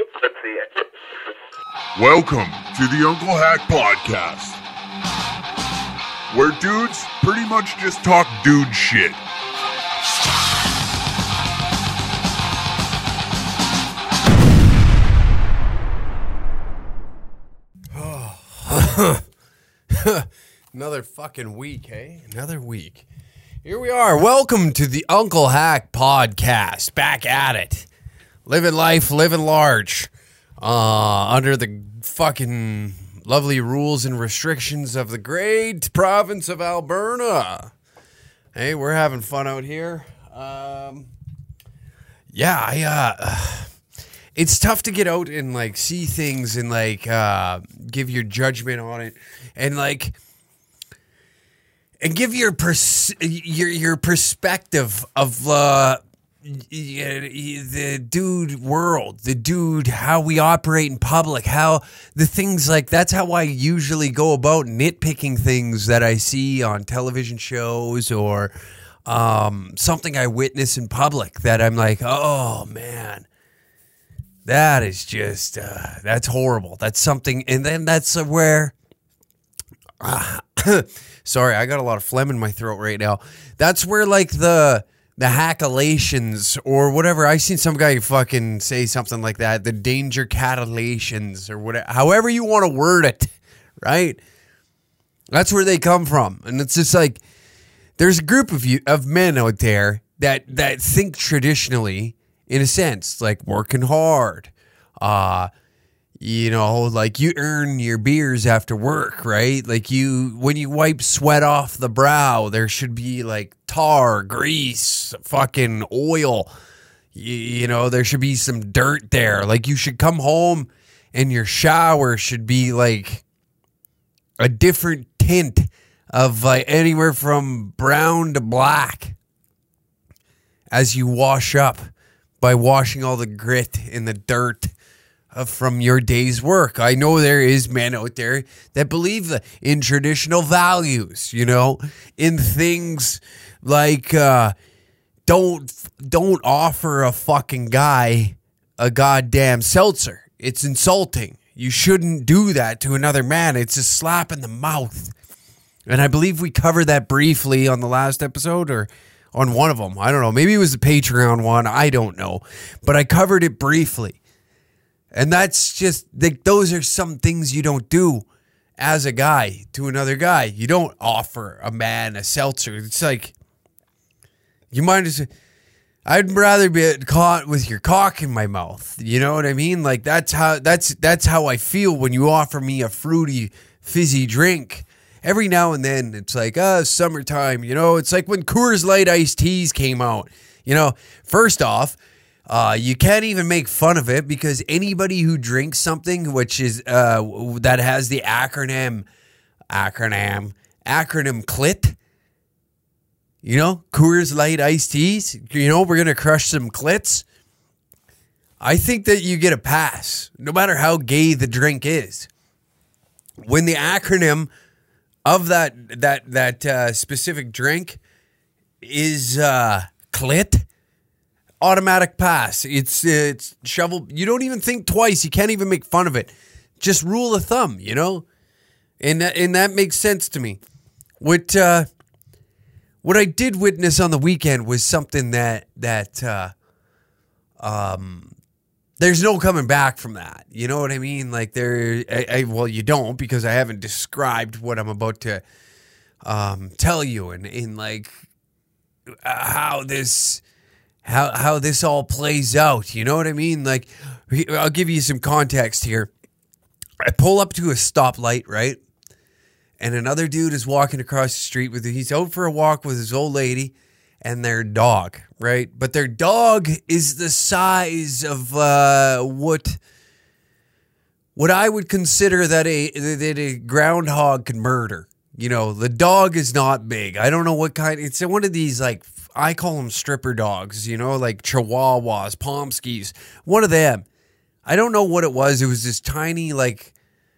Welcome to the Uncle Hack Podcast, where dudes pretty much just talk dude shit. Another fucking week, hey? Another week. Here we are. Welcome to the Uncle Hack Podcast. Back at it. Living life, living large. Under the fucking lovely rules and restrictions of the great province of Alberta. Hey, we're having fun out here. It's tough to get out and like see things and like give your judgment on it and like give your perspective of the dude world, the dude, how we operate in public, how the things like that's how I usually go about nitpicking things that I see on television shows or something I witness in public that I'm like, oh man. That is just, that's horrible. That's something, and then that's where, sorry, I got a lot of phlegm in my throat right now. That's where, like, the hackalations or whatever, I seen some guy fucking say something like that, the danger catalations or whatever, however you want to word it, right? That's where they come from. And it's just like, there's a group of men out there that think traditionally, in a sense, like working hard, like you earn your beers after work, right? Like when you wipe sweat off the brow, there should be like tar, grease, fucking oil, there should be some dirt there. Like you should come home and your shower should be like a different tint of like anywhere from brown to black as you wash up. By washing all the grit and the dirt from your day's work. I know there is men out there that believe in traditional values, in things like don't offer a fucking guy a goddamn seltzer. It's insulting. You shouldn't do that to another man. It's a slap in the mouth. And I believe we covered that briefly on the last episode or on one of them. I don't know. Maybe it was the Patreon one. I don't know. But I covered it briefly. And that's just, those are some things you don't do as a guy to another guy. You don't offer a man a seltzer. It's like, you might as well, I'd rather be caught with your cock in my mouth. You know what I mean? Like that's how I feel when you offer me a fruity, fizzy drink. Every now and then, it's like, summertime, it's like when Coors Light iced teas came out. First off, you can't even make fun of it because anybody who drinks something which is that has the acronym CLIT, Coors Light iced teas, we're going to crush some clits. I think that you get a pass, no matter how gay the drink is. When the acronym of that specific drink is clit, automatic pass. It's shovel. You don't even think twice. You can't even make fun of it. Just rule of thumb, and that makes sense to me. What I did witness on the weekend was something that there's no coming back from that. You know what I mean? Like well, you don't, because I haven't described what I'm about to tell you and like how this all plays out. You know what I mean? Like, I'll give you some context here. I pull up to a stoplight, right? And another dude is walking across the street he's out for a walk with his old lady and their dog, right? But their dog is the size of what I would consider that a groundhog can murder. The dog is not big. I don't know what kind. It's one of these, like, I call them stripper dogs, like Chihuahuas, Pomskis, one of them. I don't know what it was. It was this tiny, like,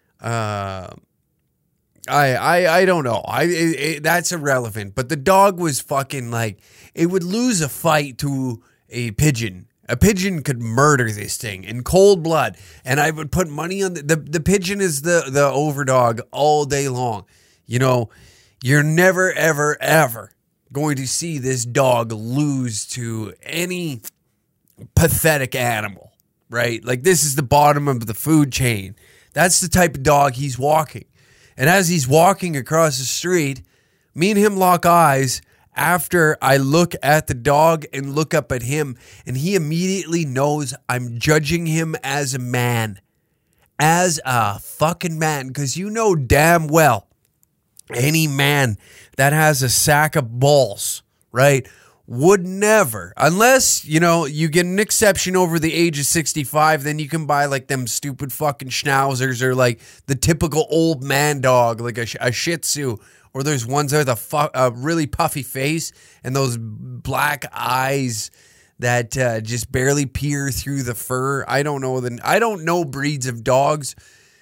I don't know. That's irrelevant. But the dog was fucking like, it would lose a fight to a pigeon A pigeon could murder this thing in cold blood, and I would put money on the pigeon is the overdog all day long. You know, you're never, ever, ever going to see this dog lose to any pathetic animal, right? Like, this is the bottom of the food chain. That's the type of dog he's walking. And as he's walking across the street, me and him lock eyes after I look at the dog and look up at him, and he immediately knows I'm judging him as a man. As a fucking man. Because you know damn well, any man that has a sack of balls, right, would never, unless, you know, you get an exception over the age of 65, then you can buy like them stupid fucking schnauzers or like the typical old man dog, like a Shih Tzu. Or there's ones that have a really puffy face and those black eyes that just barely peer through the fur. I don't know breeds of dogs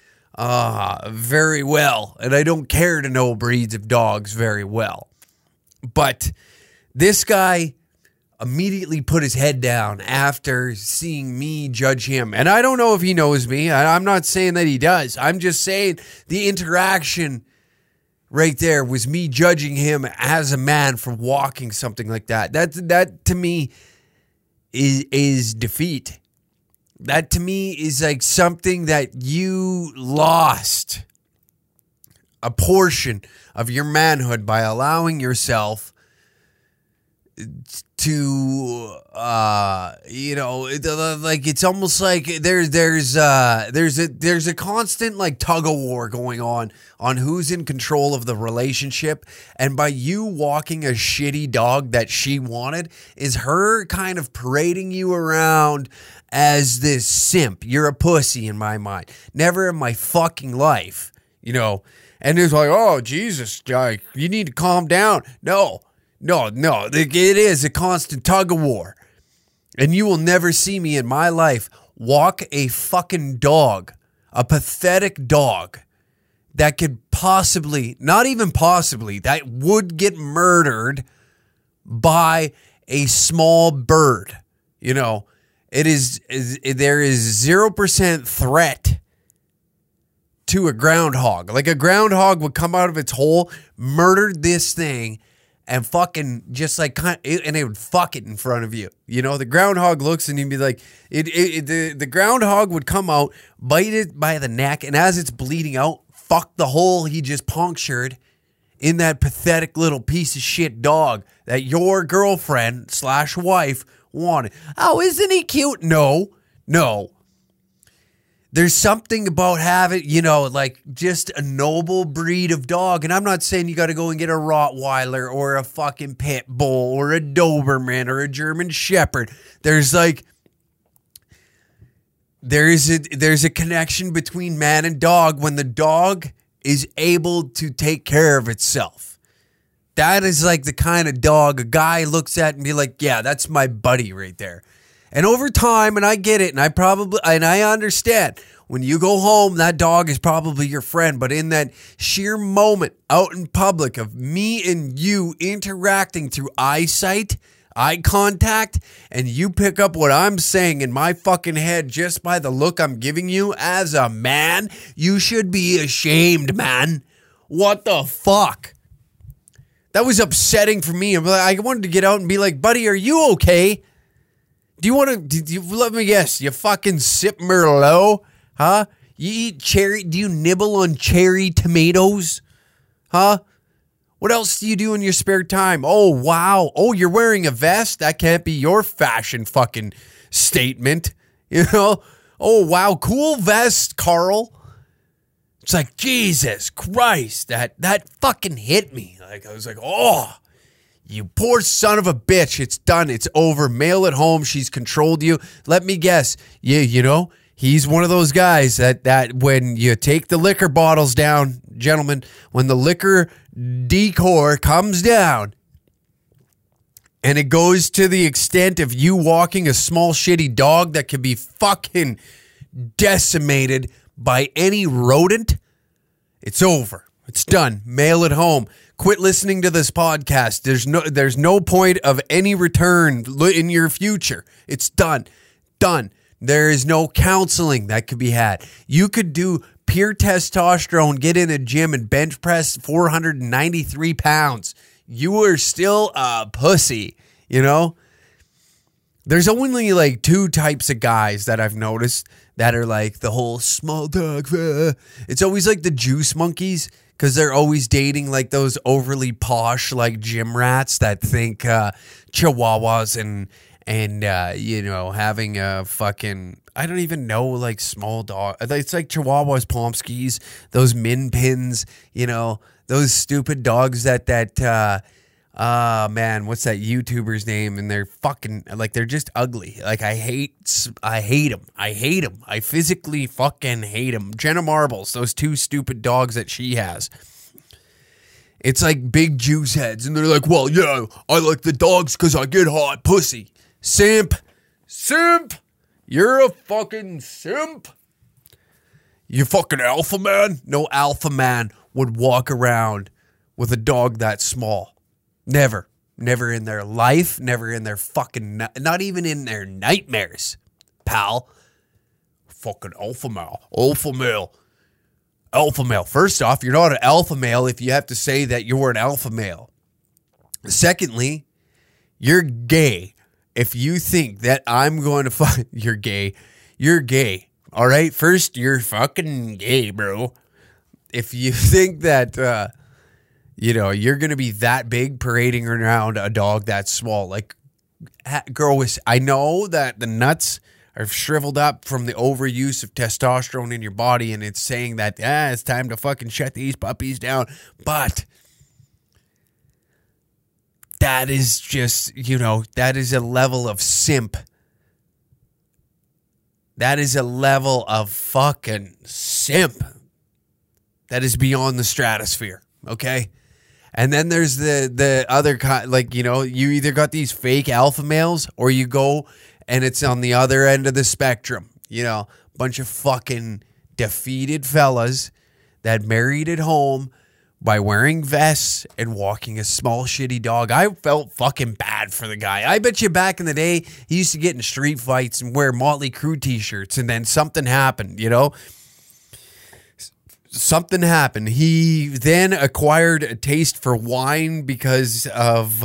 very well, and I don't care to know breeds of dogs very well. But this guy immediately put his head down after seeing me judge him. And I don't know if he knows me. I'm not saying that he does. I'm just saying the interaction right there was me judging him as a man for walking something like that. That to me is defeat. That to me is like something that you lost a portion of your manhood by allowing yourself to you know, like, it's almost like there's a constant like tug of war going on who's in control of the relationship, and by you walking a shitty dog that she wanted is her kind of parading you around as this simp. You're a pussy in my mind. Never in my fucking life, you know. And it's like, oh Jesus, you need to calm down. No, it is a constant tug of war. And you will never see me in my life walk a fucking dog, a pathetic dog that could possibly, not even possibly, that would get murdered by a small bird. You know, there is 0% threat to a groundhog. Like, a groundhog would come out of its hole, murder this thing, and fucking just like, and it would fuck it in front of you. You know, the groundhog looks and he'd be like, the groundhog would come out, bite it by the neck, and as it's bleeding out, fuck the hole he just punctured in that pathetic little piece of shit dog that your girlfriend / wife wanted. Oh, isn't he cute? No. There's something about having, you know, like just a noble breed of dog. And I'm not saying you got to go and get a Rottweiler or a fucking Pit Bull or a Doberman or a German Shepherd. There's like, there's a connection between man and dog when the dog is able to take care of itself. That is like the kind of dog a guy looks at and be like, yeah, that's my buddy right there. And over time, and I get it, and I understand, when you go home, that dog is probably your friend. But in that sheer moment out in public of me and you interacting through eyesight, eye contact, and you pick up what I'm saying in my fucking head just by the look I'm giving you as a man, you should be ashamed, man. What the fuck? That was upsetting for me. I wanted to get out and be like, buddy, are you okay? Let me guess, you fucking sip Merlot? Huh? You eat cherry? Do you nibble on cherry tomatoes? Huh? What else do you do in your spare time? Oh, wow. Oh, you're wearing a vest? That can't be your fashion fucking statement. You know? Oh, wow. Cool vest, Carl. It's like, Jesus Christ. That fucking hit me. Like, I was like, oh. You poor son of a bitch. It's done. It's over. Mail it home. She's controlled you. Let me guess. You know, he's one of those guys that when you take the liquor bottles down, gentlemen, when the liquor decor comes down and it goes to the extent of you walking a small shitty dog that could be fucking decimated by any rodent, it's over. It's done. Mail it home. Quit listening to this podcast. There's no point of any return in your future. It's done. Done. There is no counseling that could be had. You could do pure testosterone, get in a gym and bench press 493 pounds. You are still a pussy, you know? There's only like two types of guys that I've noticed that are like the whole small dog. It's always like the juice monkeys, because they're always dating like those overly posh like gym rats that think chihuahuas and you know, having a fucking, I don't even know, like small dog. It's like chihuahuas, Pomskis, those min pins, you know, those stupid dogs that man, what's that YouTuber's name? And they're fucking, like, they're just ugly. Like, I hate them. I physically fucking hate them. Jenna Marbles, those two stupid dogs that she has. It's like big juice heads. And they're like, well, yeah, I like the dogs because I get hot pussy. Simp. You're a fucking simp. You fucking alpha man? No alpha man would walk around with a dog that small. Never in their life, never in their fucking, not even in their nightmares, pal. Fucking alpha male. First off, you're not an alpha male if you have to say that you're an alpha male. Secondly, you're gay. If you think that I'm going to fuck, you're gay. You're gay. All right. First, you're fucking gay, bro. If you think that, you know, you're going to be that big parading around a dog that small. Like, girl, I know that the nuts are shriveled up from the overuse of testosterone in your body, and it's saying that, it's time to fucking shut these puppies down. But that is just, you know, that is a level of simp. That is a level of fucking simp. That is beyond the stratosphere, okay? And then there's the other kind, like, you know, you either got these fake alpha males or you go and it's on the other end of the spectrum. You know, bunch of fucking defeated fellas that married at home by wearing vests and walking a small shitty dog. I felt fucking bad for the guy. I bet you back in the day, he used to get in street fights and wear Motley Crue t-shirts, and then something happened, you know? Something happened. He then acquired a taste for wine because of,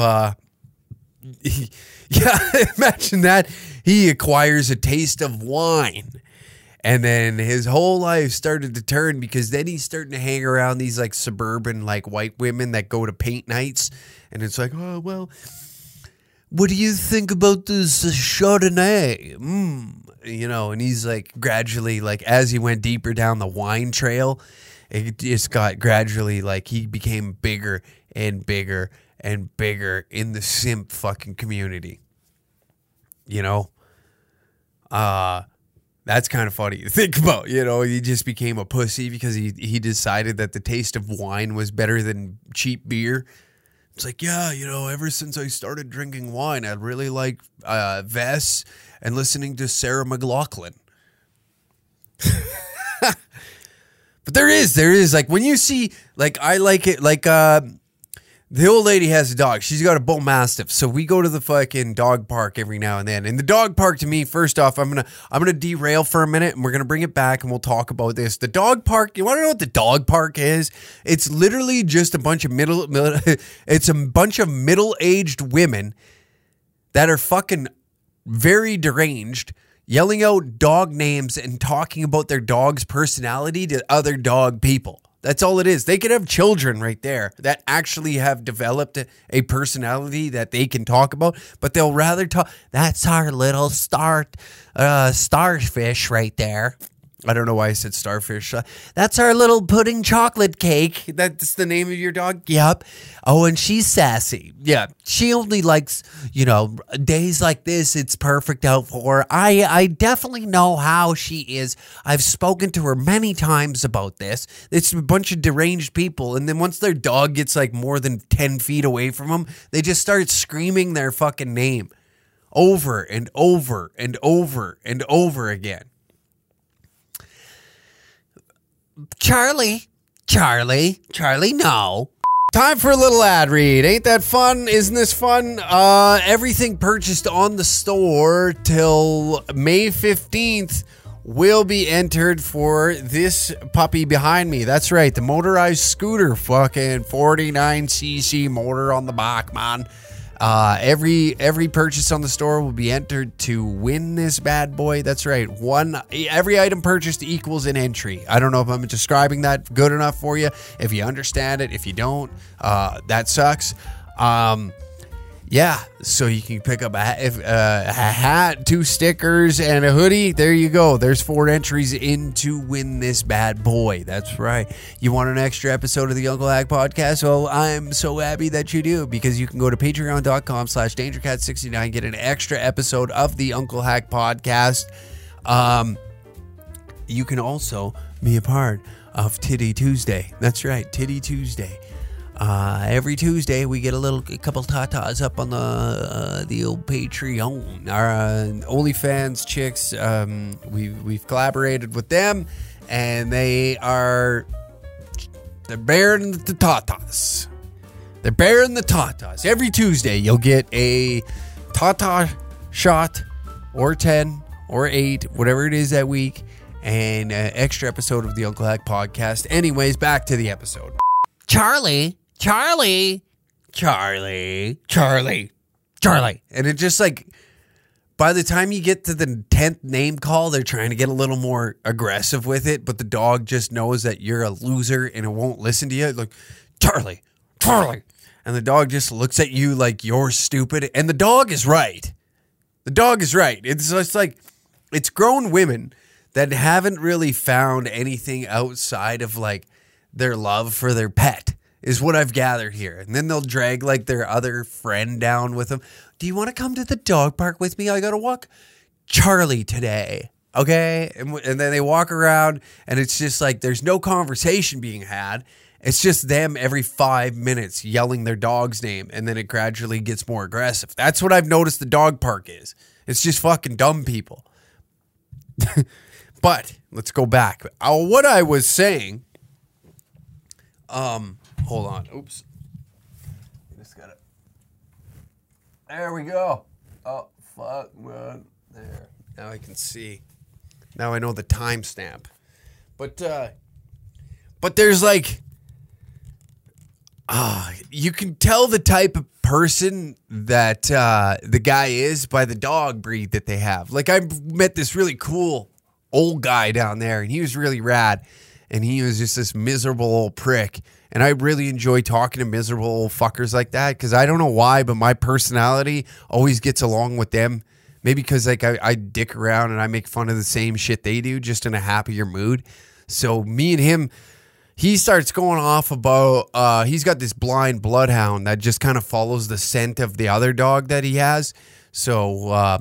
imagine that. He acquires a taste of wine. And then his whole life started to turn, because then he's starting to hang around these like suburban like white women that go to paint nights. And it's like, oh, well, what do you think about this Chardonnay? You know, and he's like gradually, like as he went deeper down the wine trail, it just got gradually like he became bigger and bigger and bigger in the simp fucking community. You know? That's kind of funny to think about, you know. He just became a pussy because he decided that the taste of wine was better than cheap beer. It's like, yeah, you know, ever since I started drinking wine, I really like Vess and listening to Sarah McLachlan. But there is, like, when you see, like, I like it, like, the old lady has a dog. She's got a bull mastiff. So we go to the fucking dog park every now and then. And the dog park, to me, first off, I'm gonna derail for a minute, and we're gonna bring it back, and we'll talk about this. The dog park. You want to know what the dog park is? It's literally just a bunch of it's a bunch of middle-aged women that are fucking very deranged, yelling out dog names and talking about their dog's personality to other dog people. That's all it is. They could have children right there that actually have developed a personality that they can talk about, but they'll rather talk. That's our little starfish right there. I don't know why I said starfish. That's our little pudding chocolate cake. That's the name of your dog? Yep. Oh, and she's sassy. Yeah. She only likes, you know, days like this. It's perfect out for her. I definitely know how she is. I've spoken to her many times about this. It's a bunch of deranged people. And then once their dog gets like more than 10 feet away from them, they just start screaming their fucking name over and over and over and over again. Charlie, Charlie, no. Time for a little ad read. Ain't that fun? Isn't this fun? Everything purchased on the store till May 15th will be entered for this puppy behind me. That's right, the motorized scooter, fucking 49cc motor on the back, man. Every purchase on the store will be entered to win this bad boy. That's right. Every item purchased equals an entry. I don't know if I'm describing that good enough for you. If you understand it, if you don't, that sucks. Yeah, so you can pick up a hat, 2 stickers, and a hoodie. There you go. There's 4 entries in to win this bad boy. That's right. You want an extra episode of the Uncle Hack Podcast? Well, I'm so happy that you do, because you can go to patreon.com/DangerCat69, get an extra episode of the Uncle Hack Podcast. You can also be a part of Titty Tuesday. That's right, Titty Tuesday. Every Tuesday we get a couple tatas up on the old Patreon. Our OnlyFans chicks, we've collaborated with them, and they're bearing the tatas. They're bearing the tatas. Every Tuesday you'll get a tata shot, or 10, or 8, whatever it is that week, and an extra episode of the Uncle Hack Podcast. Anyways, back to the episode. Charlie. And it just like, by the time you get to the 10th name call, they're trying to get a little more aggressive with it, but the dog just knows that you're a loser and it won't listen to you. Like, Charlie. And the dog just looks at you like you're stupid. And the dog is right. It's just like, it's grown women that haven't really found anything outside of like their love for their pet, is what I've gathered here. And then they'll drag like their other friend down with them. Do you want to come to the dog park with me? I got to walk Charlie today. Okay. And then they walk around, and it's just like, there's no conversation being had. It's just them every 5 minutes yelling their dog's name. And then it gradually gets more aggressive. That's what I've noticed the dog park is. It's just fucking dumb people. But let's go back. What I was saying, hold on. Oops. Just got it. There we go. Oh, fuck, man. There. Now I can see. Now I know the timestamp. But there's like, you can tell the type of person that the guy is by the dog breed that they have. Like, I met this really cool old guy down there, and he was really rad. And he was just this miserable old prick. And I really enjoy talking to miserable old fuckers like that, because I don't know why, but my personality always gets along with them. Maybe because like I dick around and I make fun of the same shit they do, just in a happier mood. So me and him, he starts going off about, he's got this blind bloodhound that just kind of follows the scent of the other dog that he has. So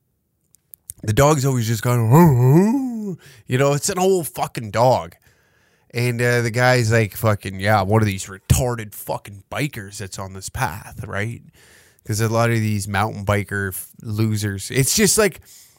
the dog's always just going, it's an old fucking dog. And the guy's like, fucking, yeah, one of these retarded fucking bikers that's on this path, right? Because a lot of these mountain biker losers, it's just like,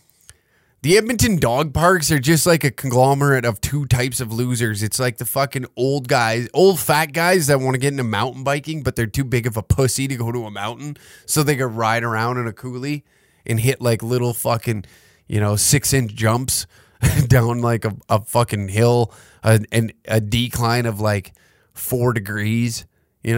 the Edmonton dog parks are just like a conglomerate of 2 types of losers. It's like the fucking old fat guys that want to get into mountain biking, but they're too big of a pussy to go to a mountain. So they could ride around in a coolie and hit like little fucking, 6-inch jumps down like a fucking hill, and a decline of like 4 degrees,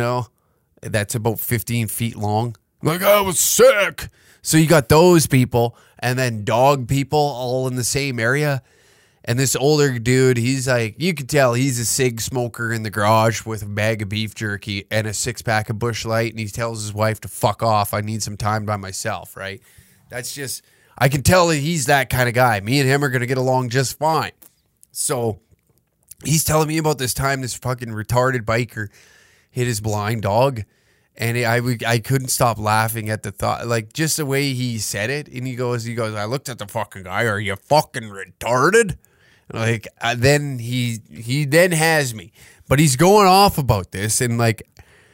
that's about 15 feet long. Like, I was sick. So you got those people, and then dog people all in the same area. And this older dude, he's like, you can tell he's a cig smoker in the garage with a bag of beef jerky and a 6-pack of Busch Light. And he tells his wife to fuck off. I need some time by myself, right? That's just, I can tell that he's that kind of guy. Me and him are going to get along just fine. So he's telling me about this time this fucking retarded biker hit his blind dog. And I couldn't stop laughing at the thought, like just the way he said it. And he goes, I looked at the fucking guy. Are you fucking retarded? Like, then he then has me, but he's going off about this. And like,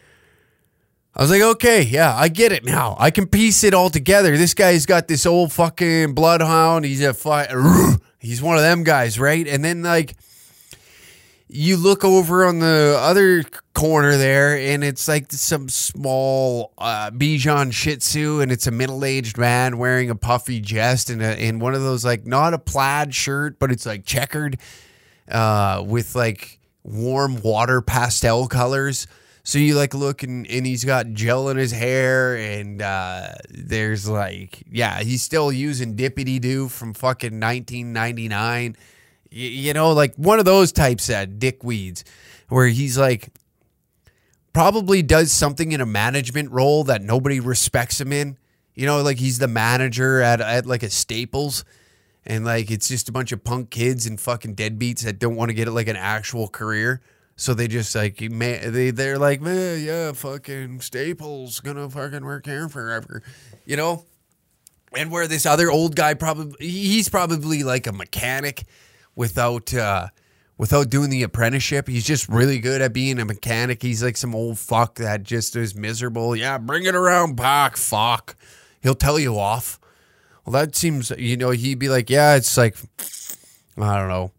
I was like, okay, yeah, I get it now. I can piece it all together. This guy's got this old fucking bloodhound. He's one of them guys, right? And then like, you look over on the other corner there, and it's like some small Bichon Shih Tzu, and it's a middle-aged man wearing a puffy vest and in one of those, like, not a plaid shirt, but it's like checkered with like warm water pastel colors. So you like look and he's got gel in his hair, and there's like, yeah, he's still using Dippity Doo from fucking 1999. You know, like one of those types of dickweeds where he's like probably does something in a management role that nobody respects him in. You know, like he's the manager at like a Staples, and like it's just a bunch of punk kids and fucking deadbeats that don't want to get like an actual career. So they just like, they're like, man, yeah, fucking Staples gonna fucking work here forever, you know? And where this other old guy he's probably like a mechanic without doing the apprenticeship. He's just really good at being a mechanic. He's like some old fuck that just is miserable. Yeah, bring it around back, fuck. He'll tell you off. Well, that seems, you know, he'd be like, yeah, it's like, I don't know.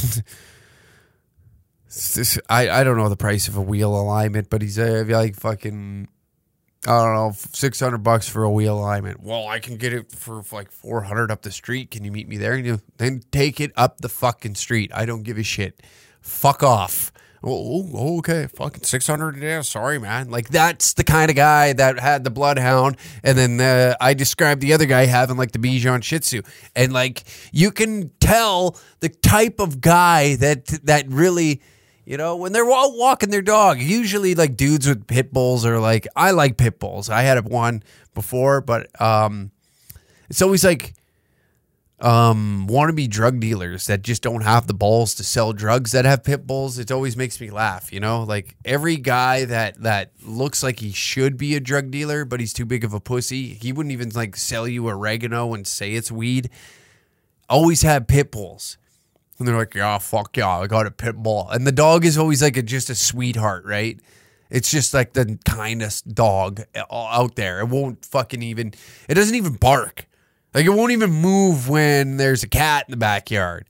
I don't know the price of a wheel alignment, but he's like fucking, I don't know, $600 for a wheel alignment. Well, I can get it for like $400 up the street. Can you meet me there? And then take it up the fucking street. I don't give a shit. Fuck off. Oh, okay. Fucking $600. Yeah, sorry, man. Like that's the kind of guy that had the bloodhound, and then I described the other guy having like the Bichon Shih Tzu, and like you can tell the type of guy that really. You know, when they're all walking their dog, usually like dudes with pit bulls are like, I like pit bulls. I had one before, but it's always like wannabe drug dealers that just don't have the balls to sell drugs that have pit bulls. It always makes me laugh, you know? Like every guy that looks like he should be a drug dealer, but he's too big of a pussy. He wouldn't even like sell you oregano and say it's weed. Always have pit bulls. And they're like, yeah, fuck yeah, I got a pit bull. And the dog is always like just a sweetheart, right? It's just like the kindest dog out there. It won't fucking even, it doesn't even bark. Like it won't even move when there's a cat in the backyard.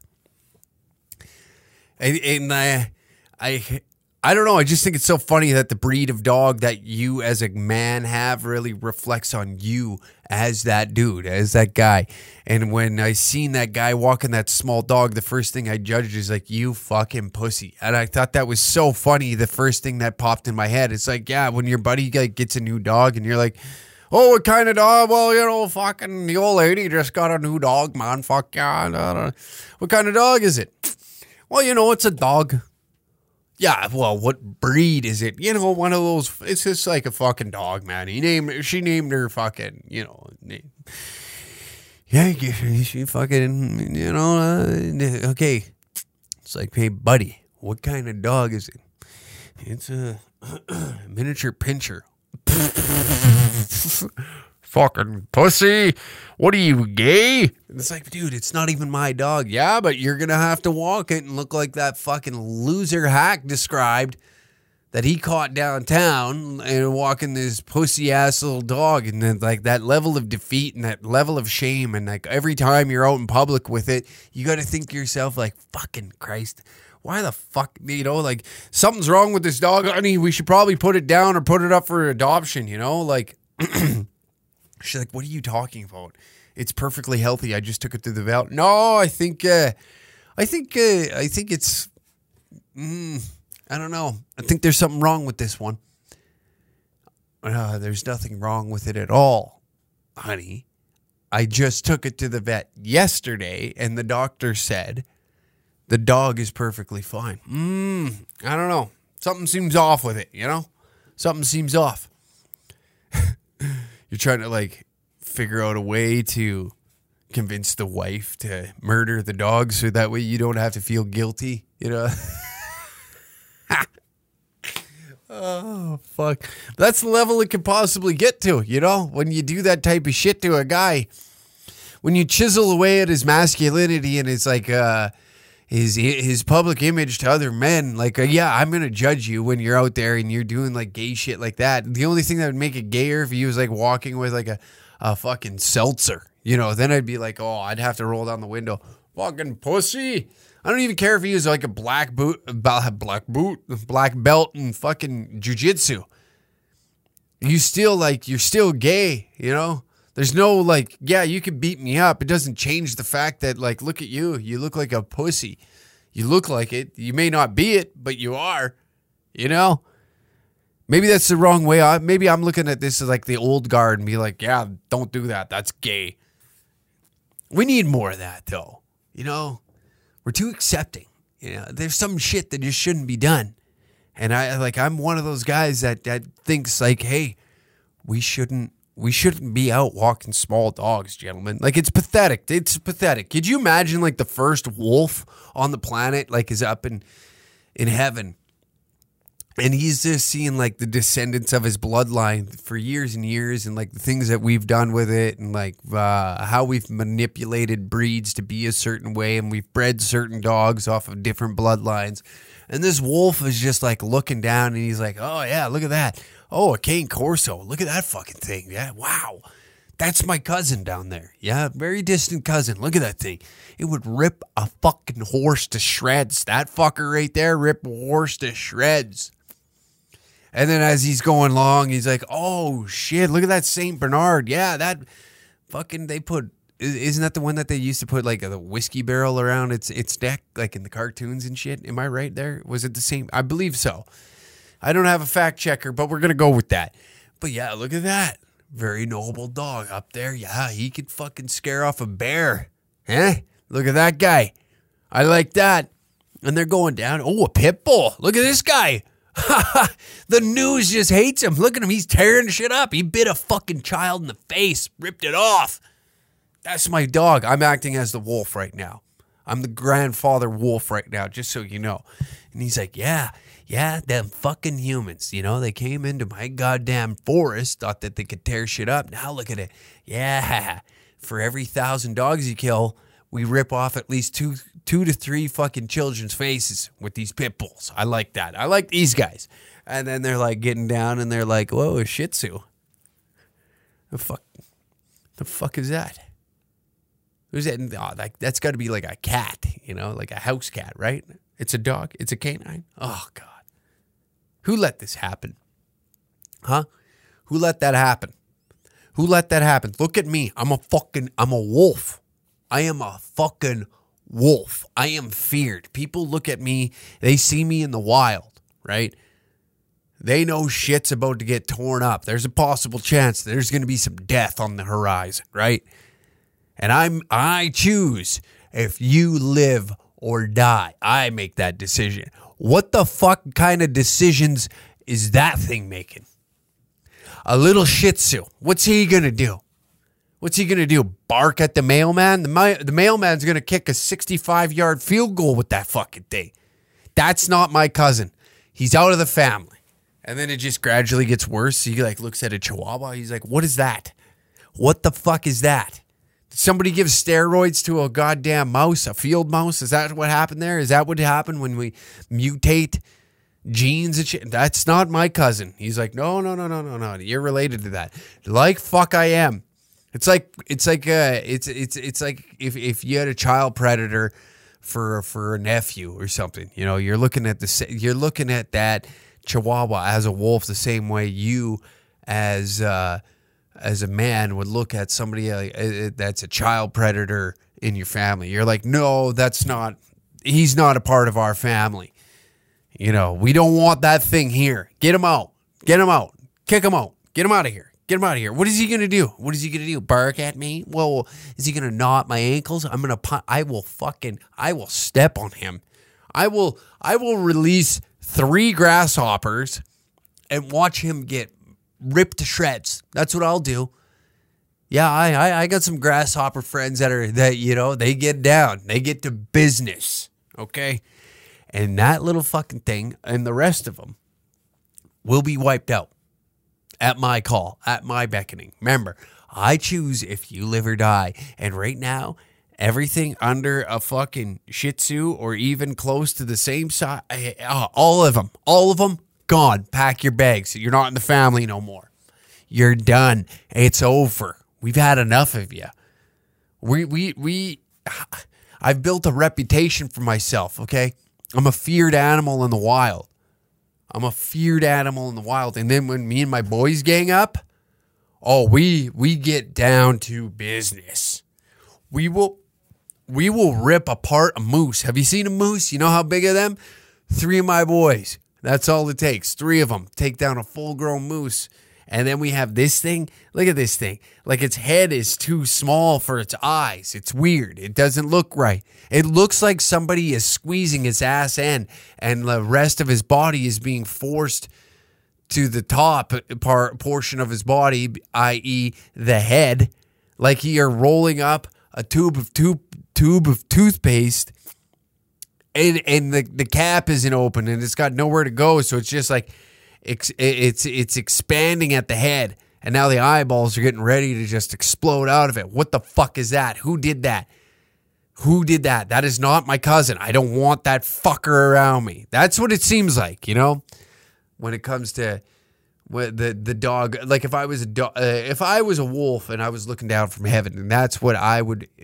And I don't know. I just think it's so funny that the breed of dog that you as a man have really reflects on you as that dude, as that guy. And when I seen that guy walking that small dog, the first thing I judged is like, you fucking pussy. And I thought that was so funny. The first thing that popped in my head, it's like, yeah, when your buddy gets a new dog and you're like, oh, what kind of dog? Well, you know, fucking the old lady just got a new dog, man. Fuck yeah. What kind of dog is it? Well, you know, it's a dog. Yeah, well, what breed is it? You know, one of those. It's just like a fucking dog, man. She named her fucking, you know, name. Yeah, she fucking, you know, okay. It's like, hey, buddy, what kind of dog is it? It's a miniature pinscher. Fucking pussy. What are you, gay? And it's like, dude, it's not even my dog. Yeah, but you're going to have to walk it and look like that fucking loser hack described that he caught downtown and walking this pussy ass little dog. And then like that level of defeat and that level of shame. And like every time you're out in public with it, you got to think to yourself like, fucking Christ, why the fuck, you know, like something's wrong with this dog. Honey, we should probably put it down or put it up for adoption, you know, like... She's like, what are you talking about? It's perfectly healthy. I just took it to the vet. No, I think it's, I don't know. I think there's something wrong with this one. There's nothing wrong with it at all, honey. I just took it to the vet yesterday, and the doctor said the dog is perfectly fine. I don't know. Something seems off with it, you know? Something seems off. You're trying to like figure out a way to convince the wife to murder the dog so that way you don't have to feel guilty, you know? Oh, fuck. That's the level it could possibly get to, you know? When you do that type of shit to a guy, when you chisel away at his masculinity and it's like his public image to other men, like, yeah, I'm going to judge you when you're out there and you're doing like gay shit like that. The only thing that would make it gayer if he was like walking with like a fucking seltzer, you know, then I'd be like, oh, I'd have to roll down the window. Fucking pussy. I don't even care if he was like a black belt in fucking jiu-jitsu. You're still gay, you know? There's no like, yeah, you can beat me up. It doesn't change the fact that like, look at you. You look like a pussy. You look like it. You may not be it, but you are, you know? Maybe that's the wrong way. Maybe I'm looking at this as like the old guard and be like, yeah, don't do that. That's gay. We need more of that though. You know, we're too accepting. You know, there's some shit that just shouldn't be done. And I'm one of those guys that thinks like, hey, we shouldn't be out walking small dogs, gentlemen. Like, it's pathetic. It's pathetic. Could you imagine like the first wolf on the planet like is up in heaven, and he's just seeing like the descendants of his bloodline for years and years, and like the things that we've done with it, and like how we've manipulated breeds to be a certain way, and we've bred certain dogs off of different bloodlines. And this wolf is just like looking down, and he's like, oh yeah, look at that. Oh, a Cane Corso. Look at that fucking thing. Yeah, wow. That's my cousin down there. Yeah, very distant cousin. Look at that thing. It would rip a fucking horse to shreds. That fucker right there, rip a horse to shreds. And then as he's going along, he's like, oh shit, look at that St. Bernard. Yeah, that fucking, isn't that the one that they used to put like a whiskey barrel around its neck, like in the cartoons and shit? Am I right there? Was it the same? I believe so. I don't have a fact checker, but we're going to go with that. But yeah, look at that. Very noble dog up there. Yeah, he could fucking scare off a bear. Eh? Look at that guy. I like that. And they're going down. Oh, a pit bull. Look at this guy. The news just hates him. Look at him. He's tearing shit up. He bit a fucking child in the face. Ripped it off. That's my dog. I'm acting as the wolf right now. I'm the grandfather wolf right now, just so you know. And he's like, yeah, them fucking humans, you know, they came into my goddamn forest, thought that they could tear shit up. Now look at it. Yeah, for every 1,000 dogs you kill, we rip off at least two to three fucking children's faces with these pit bulls. I like that. I like these guys. And then they're like getting down and they're like, whoa, a Shih Tzu. The fuck is that? Who's that? Oh, that's got to be like a cat, you know, like a house cat, right? It's a dog. It's a canine. Oh, God. Who let this happen? Huh? Who let that happen? Who let that happen? Look at me. I'm a wolf. I am a fucking wolf. I am feared. People look at me. They see me in the wild, right? They know shit's about to get torn up. There's a possible chance there's going to be some death on the horizon, right? And I choose if you live or die. I make that decision. What the fuck kind of decisions is that thing making? A little Shih Tzu. What's he going to do? What's he going to do? Bark at the mailman? The mailman's going to kick a 65-yard field goal with that fucking thing. That's not my cousin. He's out of the family. And then it just gradually gets worse. He like looks at a chihuahua. He's like, what is that? What the fuck is that? Did somebody give steroids to a goddamn mouse, a field mouse? Is that what happened there? Is that what happened when we mutate genes and shit? That's not my cousin. He's like, no. You're related to that. Like fuck I am. It's like if you had a child predator for a nephew or something. You know, you're looking at that chihuahua as a wolf the same way you as a man would look at somebody that's a child predator in your family. You're like, no, he's not a part of our family. You know, we don't want that thing here. Get him out. Kick him out. Get him out of here. What is he going to do? Bark at me? Well, is he going to gnaw at my ankles? I will step on him. I will release 3 grasshoppers and watch him get ripped to shreds. That's what I'll do. Yeah, I got some grasshopper friends that you know, they get down. They get to business. Okay? And that little fucking thing and the rest of them will be wiped out at my call, at my beckoning. Remember, I choose if you live or die. And right now, everything under a fucking Shih Tzu or even close to the same size, all of them, gone. Pack your bags. You're not in the family no more. You're done. It's over. We've had enough of you. I've built a reputation for myself, okay? I'm a feared animal in the wild. I'm a feared animal in the wild. And then when me and my boys gang up, oh, we get down to business. We will rip apart a moose. Have you seen a moose? You know how big of them? 3 of my boys. That's all it takes. 3 of them take down a full-grown moose. And then we have this thing. Look at this thing. Like its head is too small for its eyes. It's weird. It doesn't look right. It looks like somebody is squeezing its ass end and the rest of his body is being forced to the top portion of his body, i.e. the head, like you're rolling up a tube of toothpaste and the cap isn't open and it's got nowhere to go. So it's just like it's expanding at the head, and now the eyeballs are getting ready to just explode out of it. What the fuck is that? Who did that? Who did that? That is not my cousin. I don't want that fucker around me. That's what it seems like, you know, when it comes to the dog. Like if I was a wolf and I was looking down from heaven, and that's what I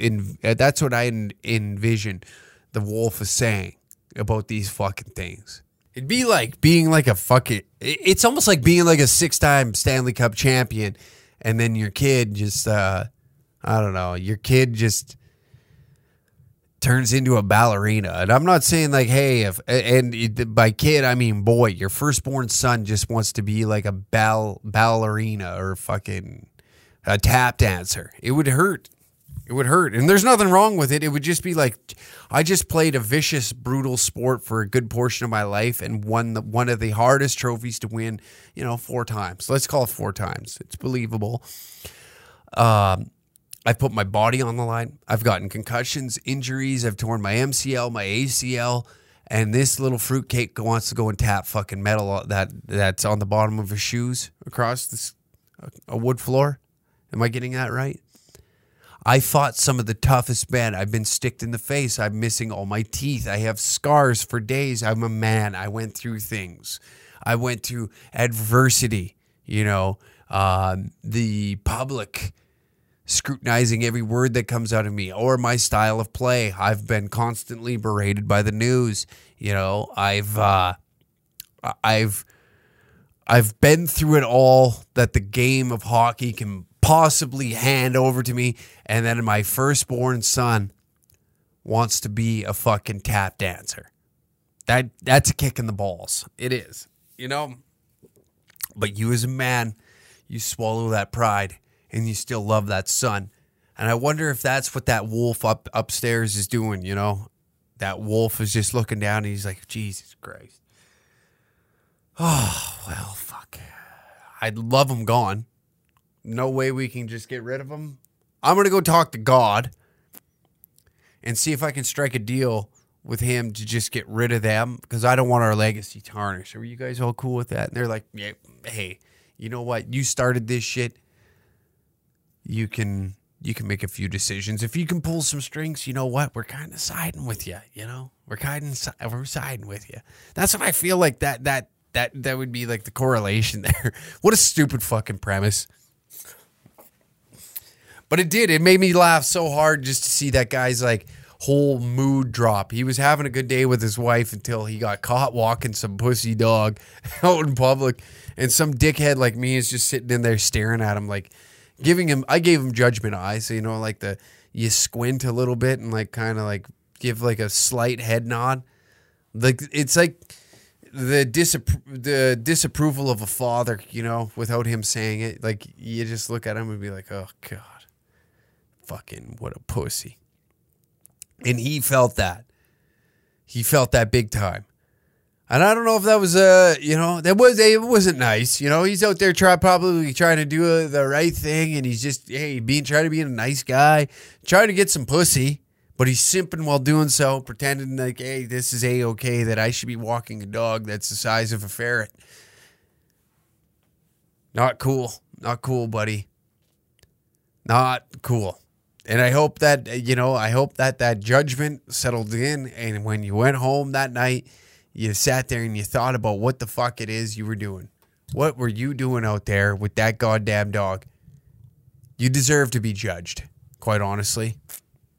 envision the wolf is saying about these fucking things. It'd be like being like a fucking... It's almost like being like a 6-time Stanley Cup champion, and then your kid just... I don't know. Your kid just turns into a ballerina. And I'm not saying like, hey, by kid, I mean boy. Your firstborn son just wants to be like a ballerina or fucking a tap dancer. It would hurt. It would hurt. And there's nothing wrong with it. It would just be like, I just played a vicious, brutal sport for a good portion of my life and won one of the hardest trophies to win, 4 times. Let's call it 4 times. It's believable. I put my body on the line. I've gotten concussions, injuries. I've torn my MCL, my ACL. And this little fruitcake wants to go and tap fucking metal that's on the bottom of his shoes across a wood floor. Am I getting that right? I fought some of the toughest men. I've been sticked in the face. I'm missing all my teeth. I have scars for days. I'm a man. I went through things. I went through adversity, the public scrutinizing every word that comes out of me or my style of play. I've been constantly berated by the news. I've been through it all that the game of hockey can possibly hand over to me, and then my firstborn son wants to be a fucking tap dancer. That's a kick in the balls. It is, But you as a man, you swallow that pride, and you still love that son. And I wonder if that's what that wolf upstairs is doing, That wolf is just looking down, and he's like, Jesus Christ. Oh, well, fuck. I'd love him gone. No way we can just get rid of them. I'm going to go talk to God and see if I can strike a deal with him to just get rid of them because I don't want our legacy tarnished. Are you guys all cool with that? And they're like, yeah, hey, you know what? You started this shit. You can make a few decisions. If you can pull some strings, you know what? We're kind of siding with you, We're siding with you. That's what I feel like that would be like the correlation there. What a stupid fucking premise. But it did. It made me laugh so hard just to see that guy's like whole mood drop. He was having a good day with his wife until he got caught walking some pussy dog out in public. And some dickhead like me is just sitting in there staring at him like I gave him judgment eyes. So, like you squint a little bit and like kind of like give like a slight head nod. Like it's like the disapproval of a father, without him saying it. Like you just look at him and be like, oh God. Fucking what a pussy. And he felt that. He felt that big time. And I don't know if that was it wasn't nice. He's out there probably trying to do the right thing, and he's just trying to be a nice guy, trying to get some pussy, but he's simping while doing so, pretending like, hey, this is A-okay, that I should be walking a dog that's the size of a ferret. Not cool. Not cool, buddy. Not cool. And I hope that, that judgment settled in. And when you went home that night, you sat there and you thought about what the fuck it is you were doing. What were you doing out there with that goddamn dog? You deserve to be judged, quite honestly.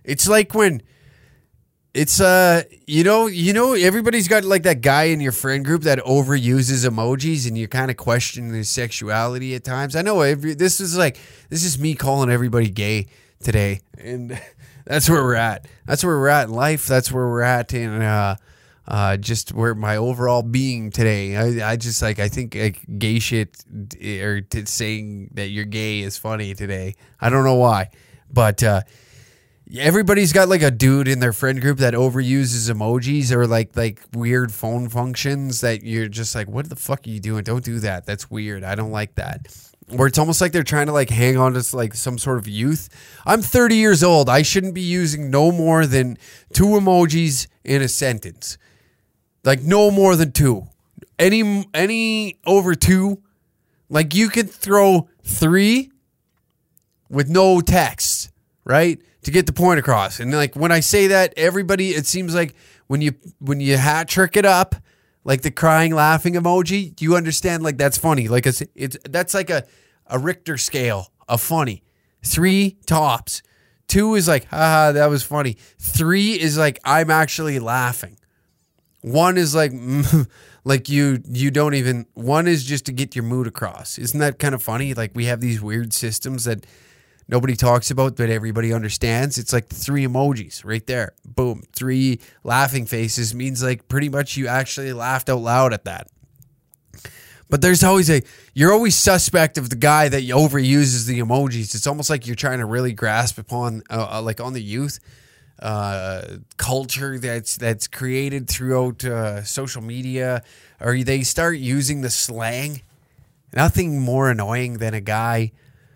It's like when it's everybody's got like that guy in your friend group that overuses emojis and you kind of question his sexuality at times. I know this is me calling everybody gay today, and that's where we're at. That's where we're at in life. That's where we're at in just where my overall being today. I think like gay shit or saying that you're gay is funny today. I don't know why, but everybody's got like a dude in their friend group that overuses emojis or like weird phone functions that you're just like, what the fuck are you doing? Don't do that. That's weird. I don't like that. Where it's almost like they're trying to like hang on to like some sort of youth. I'm 30 years old. I shouldn't be using no more than 2 emojis in a sentence. Like no more than 2. Any over 2, like you could throw 3 with no text, right? To get the point across. And like when I say that, everybody, it seems like when you hat trick it up, like the crying laughing emoji, you understand like that's funny. Like that's like a Richter scale of funny. 3 tops. 2 is like, haha, that was funny. 3 is like I'm actually laughing. 1 is like like you don't even, 1 is just to get your mood across. Isn't that kind of funny? Like we have these weird systems that nobody talks about, but everybody understands. It's like 3 emojis right there. Boom. 3 laughing faces means like pretty much you actually laughed out loud at that. But there's always you're always suspect of the guy that overuses the emojis. It's almost like you're trying to really grasp upon like on the youth culture that's created throughout social media, or they start using the slang. Nothing more annoying than a guy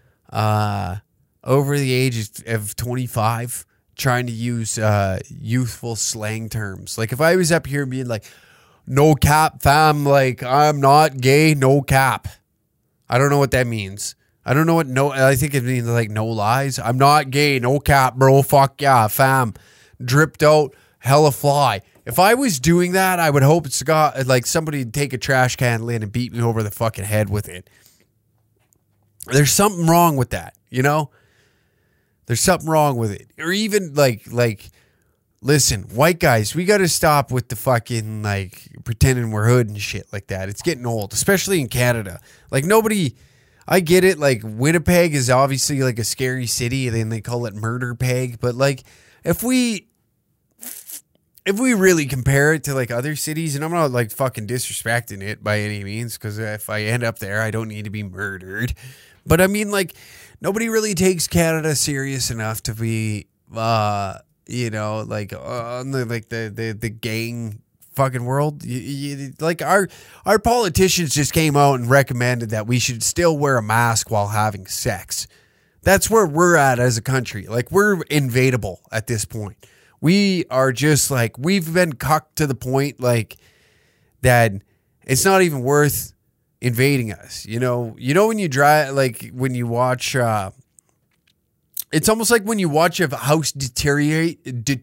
over the age of 25 trying to use youthful slang terms. Like if I was up here being like, no cap fam, like I'm not gay, no cap. I don't know what that means. I don't know I think it means like no lies. I'm not gay, no cap, bro. Fuck yeah, fam. Dripped out, hella fly. If I was doing that, I would hope it's got like somebody take a trash can lid and beat me over the fucking head with it. There's something wrong with that, you know? There's something wrong with it. Or even like listen, white guys, we got to stop with the fucking like pretending we're hood and shit like that. It's getting old, especially in Canada. Like nobody, I get it. Like Winnipeg is obviously like a scary city, and then they call it Murder Peg. But like if we really compare it to like other cities, and I'm not like fucking disrespecting it by any means, because if I end up there, I don't need to be murdered. But I mean, like nobody really takes Canada serious enough to be, like on the gang fucking world. Like our politicians just came out and recommended that we should still wear a mask while having sex. That's where we're at as a country. Like we're invadable at this point. We are just like, we've been cucked to the point like that it's not even worth invading us. You know when you drive, like when you watch it's almost like when you watch a house deteriorate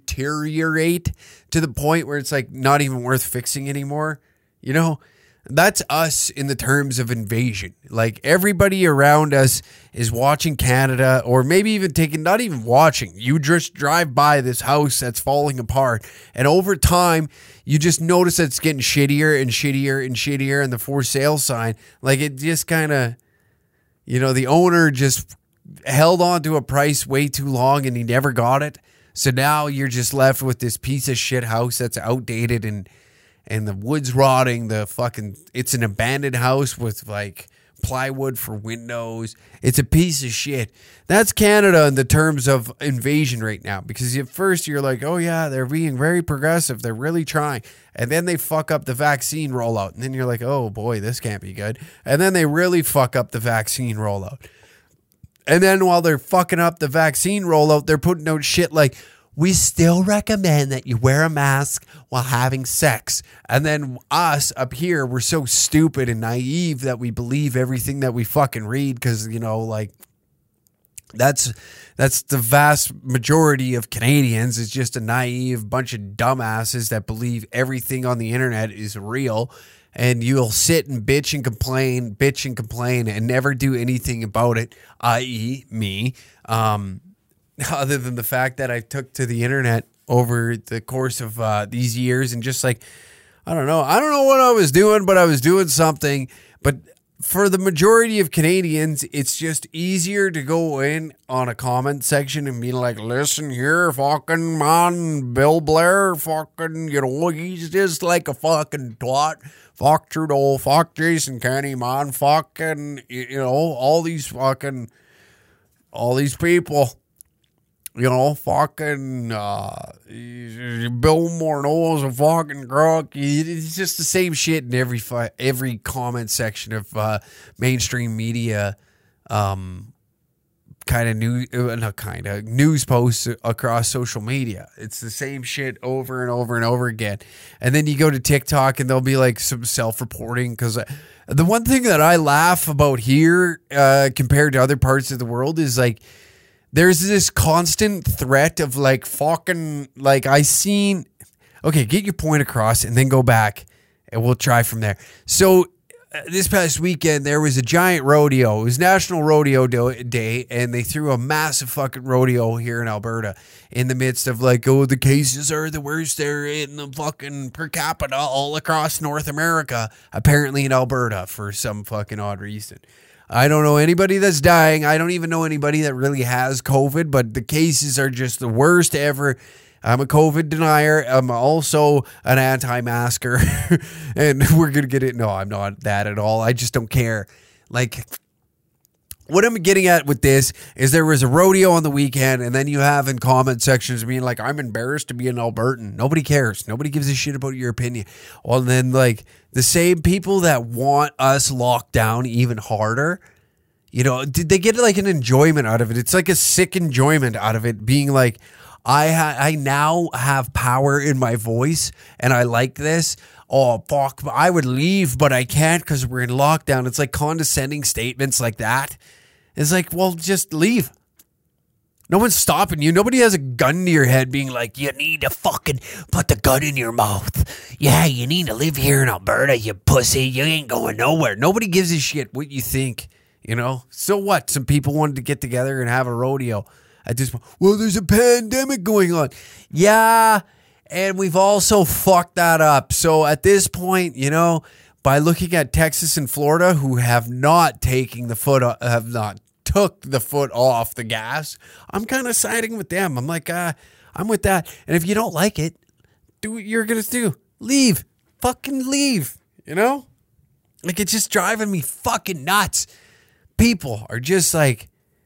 to the point where it's like not even worth fixing anymore. You know, that's us in the terms of invasion. Like everybody around us is watching Canada, or maybe even not even watching. You just drive by this house that's falling apart, and over time you just notice that it's getting shittier and shittier and shittier, and the for sale sign, like it just kind of, the owner just held on to a price way too long and he never got it. So now you're just left with this piece of shit house that's outdated and the wood's rotting. It's an abandoned house with like plywood for windows. It's a piece of shit. That's Canada in the terms of invasion right now, because at first you're like, oh yeah, they're being very progressive. They're really trying. And then they fuck up the vaccine rollout. And then you're like, oh boy, this can't be good. And then they really fuck up the vaccine rollout. And then while they're fucking up the vaccine rollout, they're putting out shit like, we still recommend that you wear a mask while having sex. And then us up here, we're so stupid and naive that we believe everything that we fucking read, because, that's the vast majority of Canadians. Is just a naive bunch of dumbasses that believe everything on the internet is real. And you'll sit and bitch and complain and never do anything about it, i.e. me. other than the fact that I took to the internet over the course of these years and just like, I don't know what I was doing, but I was doing something. But for the majority of Canadians, it's just easier to go in on a comment section and be like, listen here, fucking man, Bill Blair, fucking, he's just like a fucking twat. Fuck Trudeau, fuck Jason Kenney, man, fucking, all these people. Fucking Bill Morneau's a fucking crook. It's just the same shit in every comment section of mainstream media, news posts across social media. It's the same shit over and over and over again. And then you go to TikTok and there'll be like some self-reporting, because the one thing that I laugh about here compared to other parts of the world is like, there's this constant threat of like fucking, like okay, get your point across and then go back and we'll try from there. So this past weekend, there was a giant rodeo. It was National Rodeo Day, and they threw a massive fucking rodeo here in Alberta in the midst of like, the cases are the worst there in the fucking per capita all across North America, apparently in Alberta for some fucking odd reason. I don't know anybody that's dying. I don't even know anybody that really has COVID, but the cases are just the worst ever. I'm a COVID denier. I'm also an anti-masker, and we're going to get it. No, I'm not that at all. I just don't care. Like, what I'm getting at with this is there was a rodeo on the weekend, and then you have in comment sections being like, I'm embarrassed to be an Albertan. Nobody cares. Nobody gives a shit about your opinion. Well, then, like, the same people that want us locked down even harder, did they get like an enjoyment out of it? It's like a sick enjoyment out of it, being like, I now have power in my voice, and I like this. Oh, fuck, I would leave, but I can't because we're in lockdown. It's like condescending statements like that. It's like, well, just leave. No one's stopping you. Nobody has a gun to your head being like, you need to fucking put the gun in your mouth. Yeah, you need to live here in Alberta, you pussy. You ain't going nowhere. Nobody gives a shit what you think, So what? Some people wanted to get together and have a rodeo. There's a pandemic going on. Yeah, and we've also fucked that up. So at this point, by looking at Texas and Florida, who have not took the foot off the gas, I'm kind of siding with them. I'm like, I'm with that. And if you don't like it, do what you're going to do. Leave. Fucking leave. Like, it's just driving me fucking nuts. People are just like,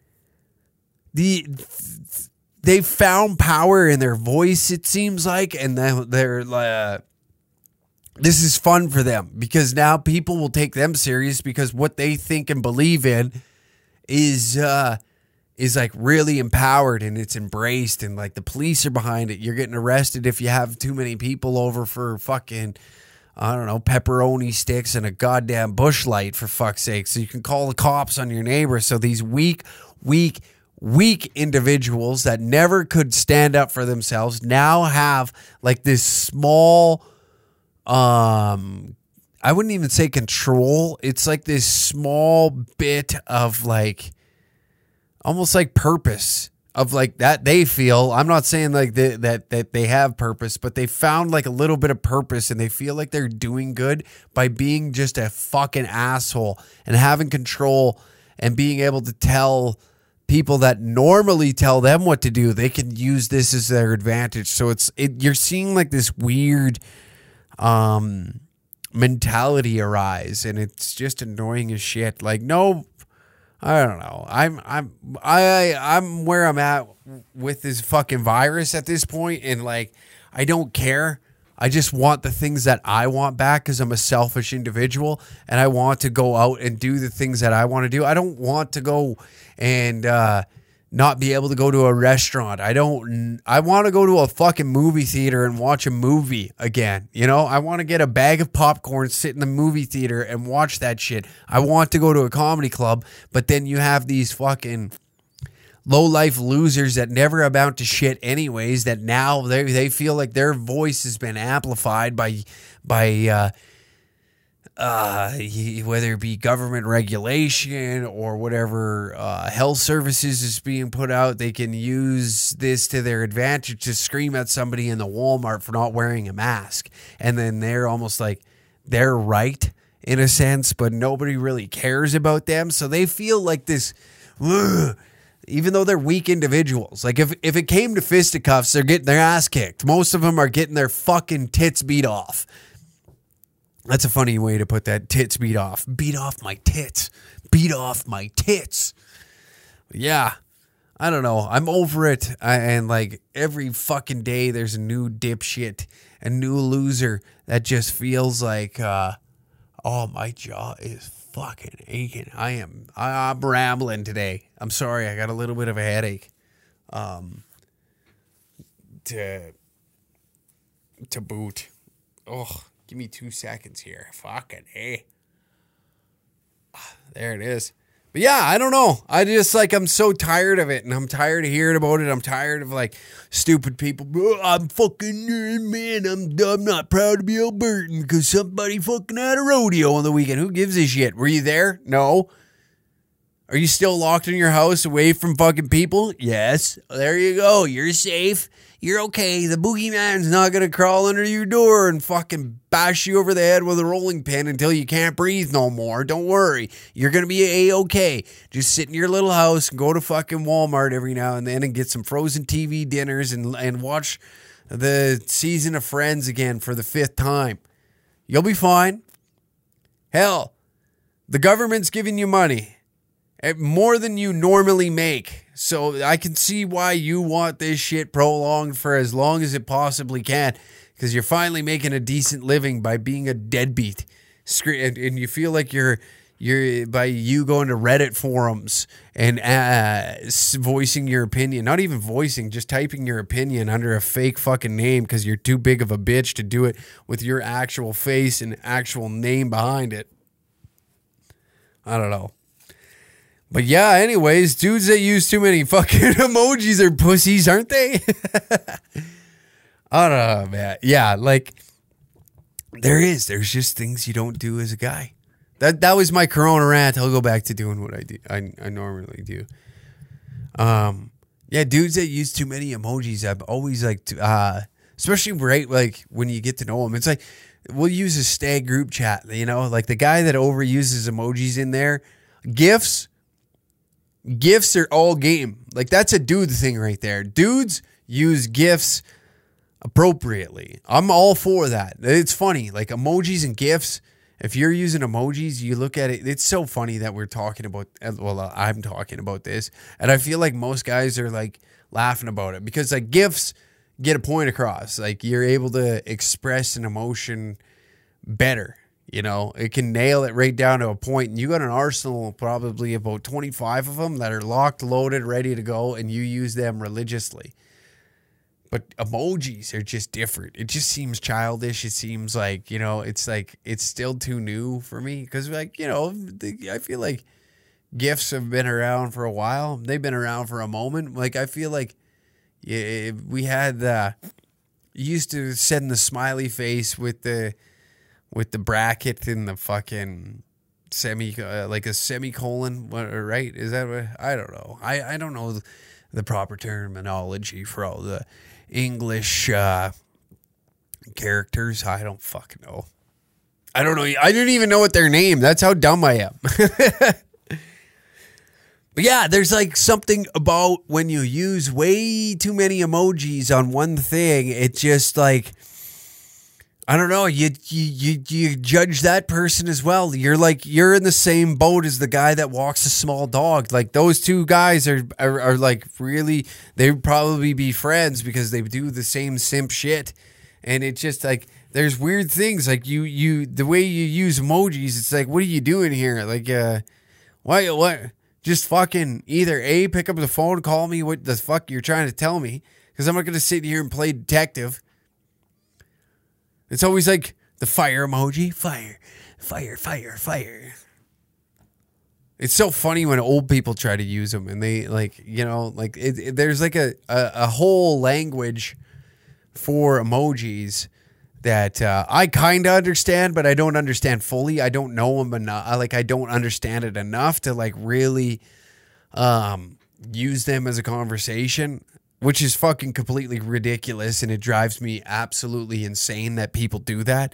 they found power in their voice, it seems like, and they're this is fun for them because now people will take them serious because what they think and believe in is like really empowered and it's embraced, and like the police are behind it. You're getting arrested if you have too many people over for fucking, I don't know, pepperoni sticks and a goddamn bush light, for fuck's sake. So you can call the cops on your neighbor. So these weak individuals that never could stand up for themselves now have like this small, I wouldn't even say control. It's like this small bit of like, almost like purpose of like that they feel. I'm not saying like that they have purpose, but they found like a little bit of purpose and they feel like they're doing good by being just a fucking asshole and having control and being able to tell people that normally tell them what to do. They can use this as their advantage. So you're seeing like this weird mentality arise, and it's just annoying as shit. Like, no, I don't know. I'm where I'm at with this fucking virus at this point, and like, I don't care. I just want the things that I want back because I'm a selfish individual and I want to go out and do the things that I want to do. I don't want to go and not be able to go to a restaurant. I want to go to a fucking movie theater and watch a movie again. I want to get a bag of popcorn, sit in the movie theater and watch that shit. I want to go to a comedy club, but then you have these fucking low-life losers that never amount to shit anyways, that now they feel like their voice has been amplified by whether it be government regulation or whatever health services is being put out, they can use this to their advantage to scream at somebody in the Walmart for not wearing a mask. And then they're almost like they're right in a sense, but nobody really cares about them. So they feel like this, even though they're weak individuals. Like if it came to fisticuffs, they're getting their ass kicked. Most of them are getting their fucking tits beat off. That's a funny way to put that, tits beat off. Beat off my tits. Beat off my tits. Yeah, I don't know. I'm over it. And like every fucking day there's a new dipshit, a new loser that just feels like, oh, my jaw is fucking aching. I'm rambling today. I'm sorry. I got a little bit of a headache. To boot. Oh. Give me 2 seconds here. Fucking hey. There it is. But yeah, I don't know. I just like, I'm so tired of it. And I'm tired of hearing about it. I'm tired of like stupid people. I'm fucking, man, I'm not proud to be Albertan because somebody fucking had a rodeo on the weekend. Who gives a shit? Were you there? No. Are you still locked in your house away from fucking people? Yes. There you go. You're safe. You're okay. The boogeyman's not going to crawl under your door and fucking bash you over the head with a rolling pin until you can't breathe no more. Don't worry. You're going to be A-okay. Just sit in your little house and go to fucking Walmart every now and then and get some frozen TV dinners and watch the season of Friends again for the 5th time. You'll be fine. Hell, the government's giving you money. More than you normally make. So I can see why you want this shit prolonged for as long as it possibly can. Because you're finally making a decent living by being a deadbeat. And you feel like you're by you going to Reddit forums and voicing your opinion. Not even voicing, just typing your opinion under a fake fucking name because you're too big of a bitch to do it with your actual face and actual name behind it. I don't know. But yeah, anyways, dudes that use too many fucking emojis are pussies, aren't they? I don't know, man. Yeah, like, there's just things you don't do as a guy. That was my Corona rant. I'll go back to doing what I do. I normally do. Yeah, dudes that use too many emojis, I've always like, especially right, like, when you get to know them. It's like, we'll use a stag group chat, you know? Like, the guy that overuses emojis in there, GIFs are all game. Like, that's a dude thing right there. Dudes use GIFs appropriately. I'm all for that. It's funny. Like, emojis and GIFs, if you're using emojis, you look at it. It's so funny that we're talking about, well, I'm talking about this. And I feel like most guys are, like, laughing about it. Because, like, GIFs get a point across. Like, you're able to express an emotion better. You know, it can nail it right down to a point. And you got an arsenal, probably about 25 of them that are locked, loaded, ready to go, and you use them religiously. But emojis are just different. It just seems childish. It seems like, you know, it's like, it's still too new for me. Because, like, you know, I feel like GIFs have been around for a while. They've been around for a moment. Like, I feel like we had, you used to send the smiley face with the bracket and the fucking like a semicolon, right? Is that what? I don't know. I don't know the proper terminology for all the English characters. I don't fucking know. I don't know. I didn't even know what their name. That's how dumb I am. But yeah, there's like something about when you use way too many emojis on one thing, it just like, I don't know, you judge that person as well. You're in the same boat as the guy that walks a small dog. Like, those two guys are like, really, they would probably be friends because they do the same simp shit. And it's just like, there's weird things like the way you use emojis. It's like, what are you doing here? Like, what? Just fucking either A, pick up the phone, call me what the fuck you're trying to tell me, because I'm not going to sit here and play detective. It's always like the fire emoji. Fire, fire, fire, fire. It's so funny when old people try to use them and they like, you know, like there's like a whole language for emojis that I kind of understand, but I don't understand fully. I don't know them enough. I don't understand it enough to like really use them as a conversation, which is fucking completely ridiculous, and it drives me absolutely insane that people do that.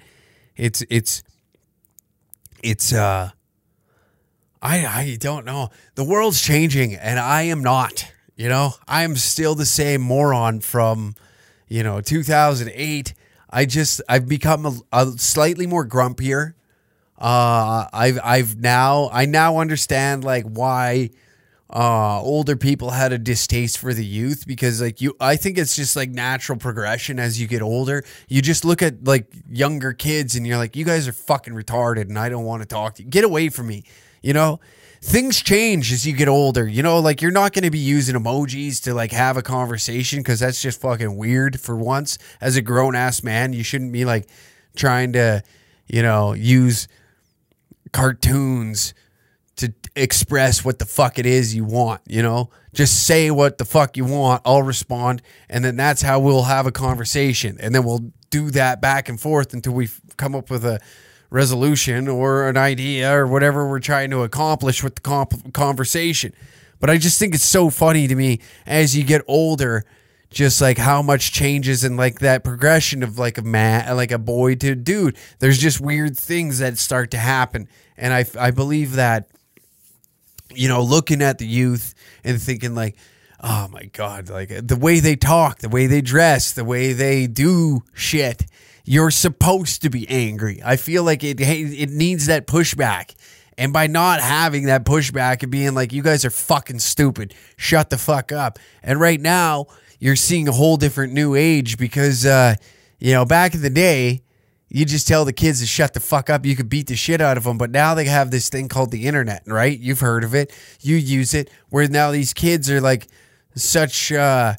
I don't know. The world's changing, and I am not. You know, I am still the same moron from, 2008. I've become a slightly more grumpier. I now understand like why older people had a distaste for the youth, because I think it's just like natural progression as you get older. You just look at like younger kids and you're like, you guys are fucking retarded and I don't want to talk to you. Get away from me. Things change as you get older. Like you're not going to be using emojis to like have a conversation, because that's just fucking weird for once. As a grown ass man, you shouldn't be like trying to, use cartoons to express what the fuck it is you want, just say what the fuck you want. I'll respond. And then that's how we'll have a conversation. And then we'll do that back and forth until we come up with a resolution or an idea or whatever we're trying to accomplish with the conversation. But I just think it's so funny to me as you get older, just like how much changes and like that progression of like a man, like a boy to dude. There's just weird things that start to happen. And I believe that, looking at the youth and thinking like, oh my God, like the way they talk, the way they dress, the way they do shit, you're supposed to be angry. I feel like it needs that pushback. And by not having that pushback and being like, you guys are fucking stupid, shut the fuck up. And right now, you're seeing a whole different new age because, back in the day, you just tell the kids to shut the fuck up. You could beat the shit out of them. But now they have this thing called the internet, right? You've heard of it. You use it. Where now these kids are like such... they're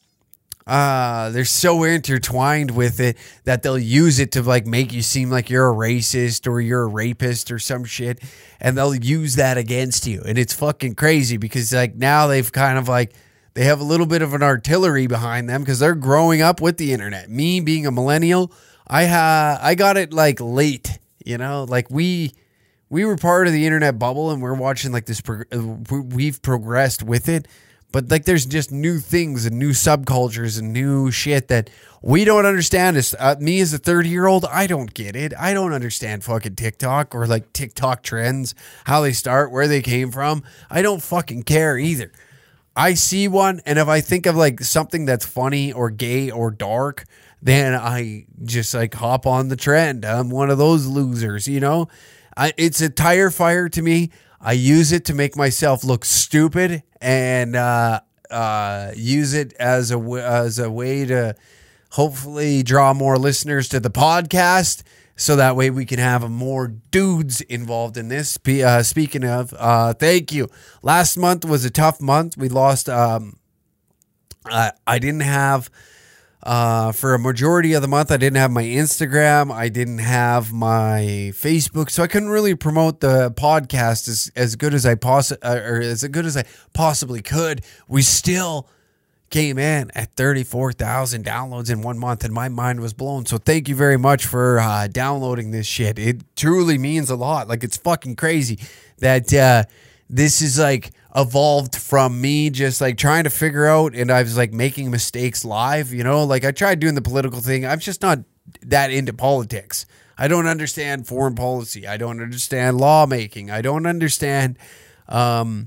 so intertwined with it that they'll use it to like make you seem like you're a racist or you're a rapist or some shit, and they'll use that against you. And it's fucking crazy because like now they've kind of like, they have a little bit of an artillery behind them because they're growing up with the internet. Me being a millennial, I got it like late, like we were part of the internet bubble and we're watching like this, we've progressed with it. But like, there's just new things and new subcultures and new shit that we don't understand. Me as a 30-year-old, I don't get it. I don't understand fucking TikTok or like TikTok trends, how they start, where they came from. I don't fucking care either. I see one, and if I think of like something that's funny or gay or dark, then I just like hop on the trend. I'm one of those losers, It's a tire fire to me. I use it to make myself look stupid and use it as a way to hopefully draw more listeners to the podcast, so that way we can have more dudes involved in this. Speaking of, thank you. Last month was a tough month. We lost. I didn't have. For a majority of the month, I didn't have my Instagram. I didn't have my Facebook, so I couldn't really promote the podcast as good as I possibly could. We still came in at 34,000 downloads in 1 month, and my mind was blown. So thank you very much for downloading this shit. It truly means a lot. Like, it's fucking crazy that this is like evolved from me just like trying to figure out, and I was like making mistakes live, like I tried doing the political thing. I'm just not that into politics. I don't understand foreign policy. I don't understand lawmaking. I don't understand a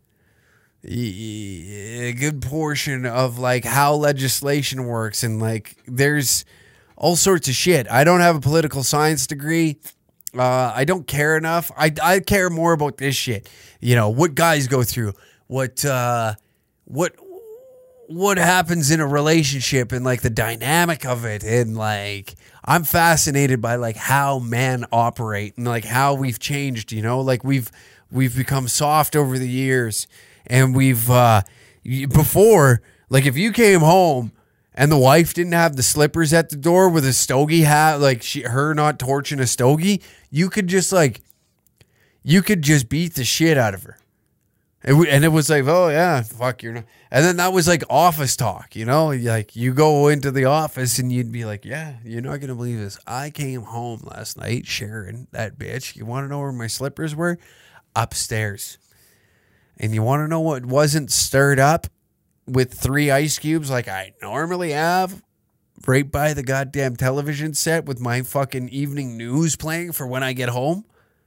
good portion of like how legislation works, and like there's all sorts of shit. I don't have a political science degree. I don't care enough. I care more about this shit. What guys go through, what happens in a relationship and like the dynamic of it. And like, I'm fascinated by like how men operate and like how we've changed, like we've become soft over the years, and we've, before, like if you came home and the wife didn't have the slippers at the door with a stogie hat, like her not torching a stogie, you could just beat the shit out of her. And it was like, oh yeah, fuck, you're not. And then that was like office talk, like you go into the office and you'd be like, yeah, you're not going to believe this. I came home last night, Sharon, that bitch. You want to know where my slippers were? Upstairs. And you want to know what wasn't stirred up with 3 ice cubes like I normally have? Right by the goddamn television set with my fucking evening news playing for when I get home?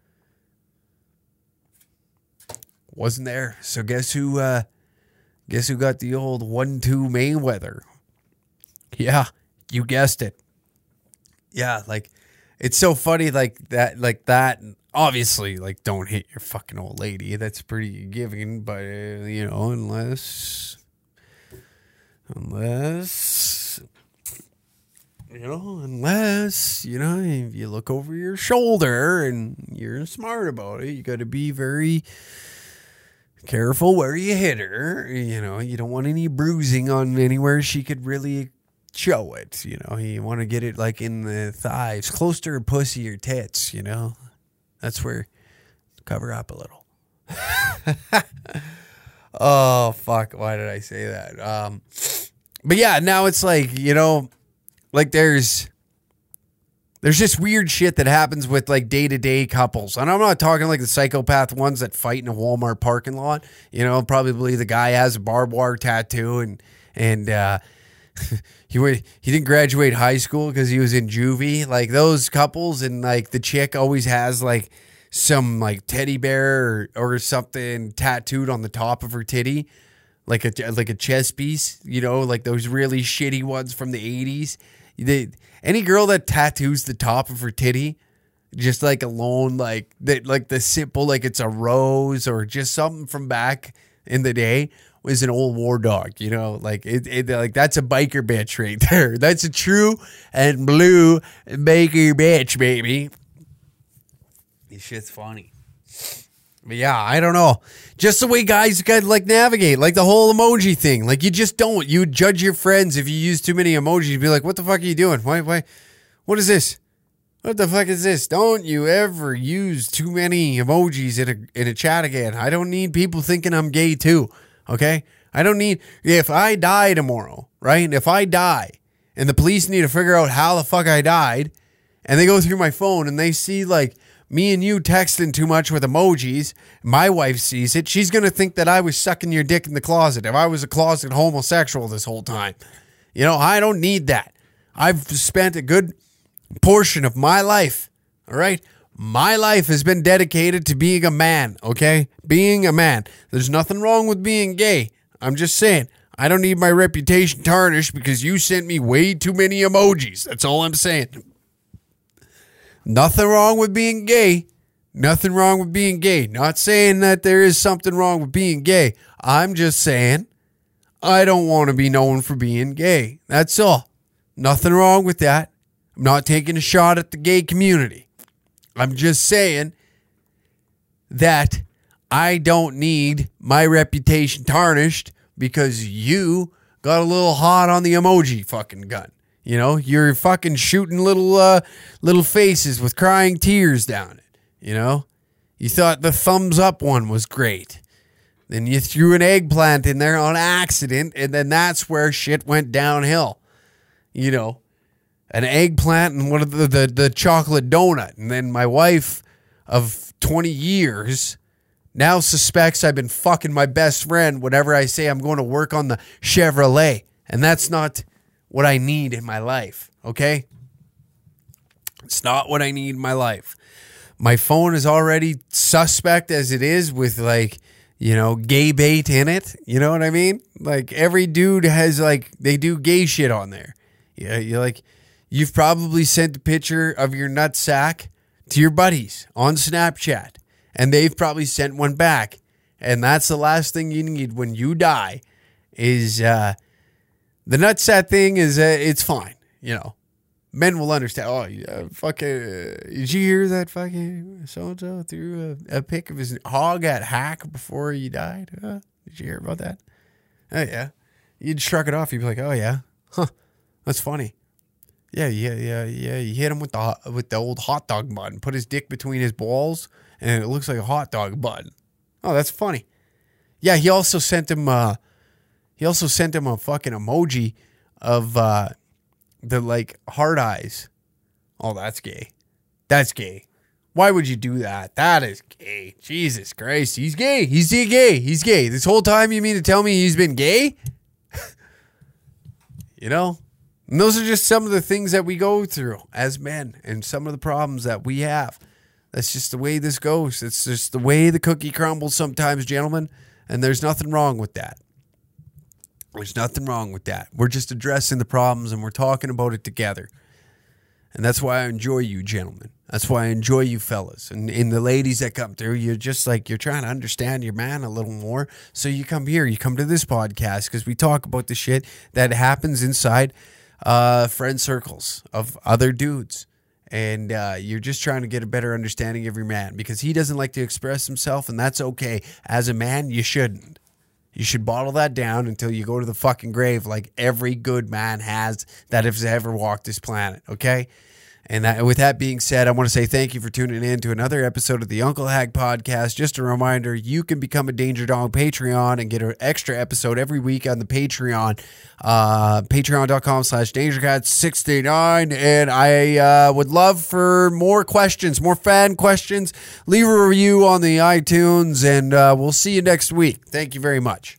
Wasn't there. So guess who got the old 1-2 Mayweather? Yeah, you guessed it. Yeah, like it's so funny like that. Obviously, like don't hit your fucking old lady. That's pretty given, but unless if you look over your shoulder and you're smart about it, you got to be very careful where you hit her. You don't want any bruising on anywhere she could really show it. You want to get it like in the thighs, close to her pussy or tits. That's where cover up a little. Oh fuck! Why did I say that? But yeah, now it's like like there's just weird shit that happens with like day-to-day couples. And I'm not talking like the psychopath ones that fight in a Walmart parking lot. Probably the guy has a barbed wire tattoo and he didn't graduate high school because he was in juvie. Like those couples, and like the chick always has like some like teddy bear or something tattooed on the top of her titty. Like a chess piece, like those really shitty ones from the 80s. Any girl that tattoos the top of her titty, just like alone, like the simple, like it's a rose or just something from back in the day, was an old war dog. Like like that's a biker bitch right there. That's a true and blue biker bitch, baby. This shit's funny. But yeah, I don't know. Just the way guys got like navigate, like the whole emoji thing. Like you just don't. You judge your friends if you use too many emojis. You'd be like, what the fuck are you doing? Why? What is this? What the fuck is this? Don't you ever use too many emojis in a chat again. I don't need people thinking I'm gay too. Okay? I don't need, if I die tomorrow, right? If I die and the police need to figure out how the fuck I died, and they go through my phone and they see like me and you texting too much with emojis, my wife sees it, she's going to think that I was sucking your dick in the closet if I was a closet homosexual this whole time. I don't need that. I've spent a good portion of my life, all right? My life has been dedicated to being a man, okay? Being a man. There's nothing wrong with being gay. I'm just saying, I don't need my reputation tarnished because you sent me way too many emojis. That's all I'm saying. Nothing wrong with being gay. Nothing wrong with being gay. Not saying that there is something wrong with being gay. I'm just saying I don't want to be known for being gay. That's all. Nothing wrong with that. I'm not taking a shot at the gay community. I'm just saying that I don't need my reputation tarnished because you got a little hot on the emoji fucking gun. You're fucking shooting little faces with crying tears down it. You thought the thumbs up one was great. Then you threw an eggplant in there on accident, and then that's where shit went downhill. An eggplant and one of the chocolate donut. And then my wife of 20 years now suspects I've been fucking my best friend whenever I say I'm going to work on the Chevrolet. And that's not what I need in my life, okay? It's not what I need in my life. My phone is already suspect as it is with gay bait in it. You know what I mean? Like every dude has they do gay shit on there. Yeah, you've probably sent a picture of your nutsack to your buddies on Snapchat, and they've probably sent one back. And that's the last thing you need when you die is the nutsack thing is it's fine, Men will understand. Oh, yeah, fucking, did you hear that fucking so-and-so threw a pic of his hog at Hack before he died? Did you hear about that? Oh, yeah. You'd shrug it off. You'd be like, oh, yeah. Huh. That's funny. Yeah. You hit him with the old hot dog bun. Put his dick between his balls, and it looks like a hot dog bun. Oh, that's funny. Yeah, he also sent him a fucking emoji of the like heart eyes. Oh, that's gay. That's gay. Why would you do that? That is gay. Jesus Christ. He's gay. He's gay. He's gay. This whole time you mean to tell me he's been gay? You know? And those are just some of the things that we go through as men and some of the problems that we have. That's just the way this goes. It's just the way the cookie crumbles sometimes, gentlemen. And there's nothing wrong with that. There's nothing wrong with that. We're just addressing the problems and we're talking about it together. And that's why I enjoy you, gentlemen. That's why I enjoy you fellas. And the ladies that come through, you're just like, you're trying to understand your man a little more. So you come here, you come to this podcast because we talk about the shit that happens inside friend circles of other dudes. And you're just trying to get a better understanding of your man because he doesn't like to express himself, and that's okay. As a man, you shouldn't. You should bottle that down until you go to the fucking grave like every good man has that has ever walked this planet, okay? And with that being said, I want to say thank you for tuning in to another episode of the Uncle Hag Podcast. Just a reminder, you can become a Danger Dog Patreon and get an extra episode every week on the Patreon. Patreon.com/DangerCat69. And I would love for more questions, more fan questions. Leave a review on the iTunes, and we'll see you next week. Thank you very much.